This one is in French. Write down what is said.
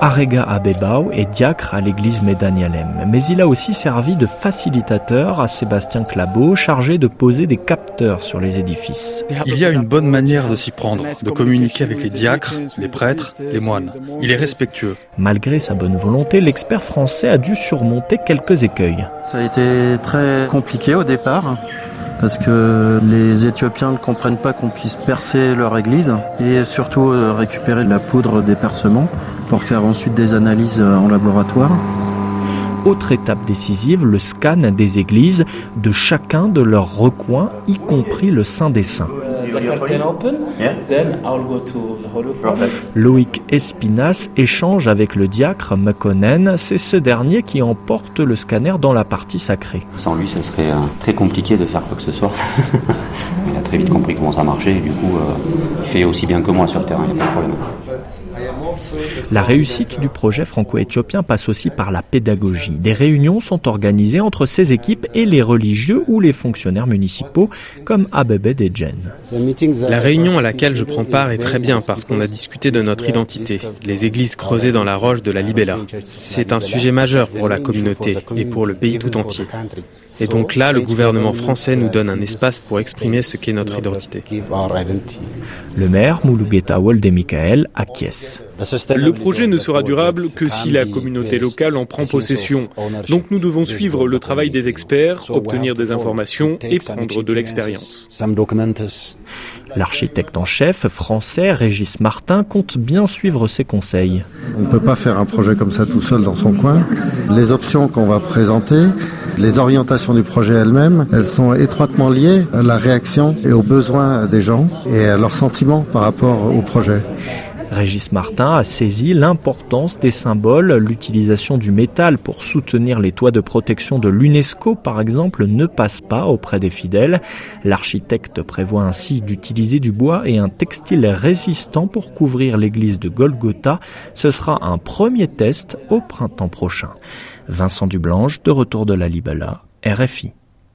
Arega Abebao est diacre à l'église Medanialem, mais il a aussi servi de facilitateur à Sébastien Clabaut, chargé de poser des capteurs sur les édifices. Il y a une bonne manière de s'y prendre, de communiquer avec les diacres, les prêtres, les moines. Il est respectueux. Malgré sa bonne volonté, l'expert français a dû surmonter quelques écueils. Ça a été très compliqué au départ, parce que les Éthiopiens ne comprennent pas qu'on puisse percer leur église et surtout récupérer de la poudre des percements pour faire ensuite des analyses en laboratoire. Autre étape décisive, le scan des églises de chacun de leurs recoins, y compris le Saint des Saints. Loïc Espinas échange avec le diacre Mekonnen. C'est ce dernier qui emporte le scanner dans la partie sacrée. Sans lui, ce serait très compliqué de faire quoi que ce soit. Il a très vite compris comment ça marchait et du coup, il fait aussi bien que moi sur le terrain, il n'y a pas de problème. La réussite du projet franco-éthiopien passe aussi par la pédagogie. Des réunions sont organisées entre ces équipes et les religieux ou les fonctionnaires municipaux, comme Abebe Dejen. La réunion à laquelle je prends part est très bien parce qu'on a discuté de notre identité, les églises creusées dans la roche de la Libella. C'est un sujet majeur pour la communauté et pour le pays tout entier. Et donc là, le gouvernement français nous donne un espace pour exprimer ce qu'est notre identité. Le maire, Mulugeta Wolde-Michael, acquiesce. Le projet ne sera durable que si la communauté locale en prend possession. Donc nous devons suivre le travail des experts, obtenir des informations et prendre de l'expérience. L'architecte en chef français, Régis Martin, compte bien suivre ses conseils. On ne peut pas faire un projet comme ça tout seul dans son coin. Les options qu'on va présenter, les orientations du projet elles-mêmes, elles sont étroitement liées à la réaction et aux besoins des gens et à leurs sentiments par rapport au projet. Régis Martin a saisi l'importance des symboles. L'utilisation du métal pour soutenir les toits de protection de l'UNESCO, par exemple, ne passe pas auprès des fidèles. L'architecte prévoit ainsi d'utiliser du bois et un textile résistant pour couvrir l'église de Golgotha. Ce sera un premier test au printemps prochain. Vincent Dublanche, de retour de la Libella, RFI.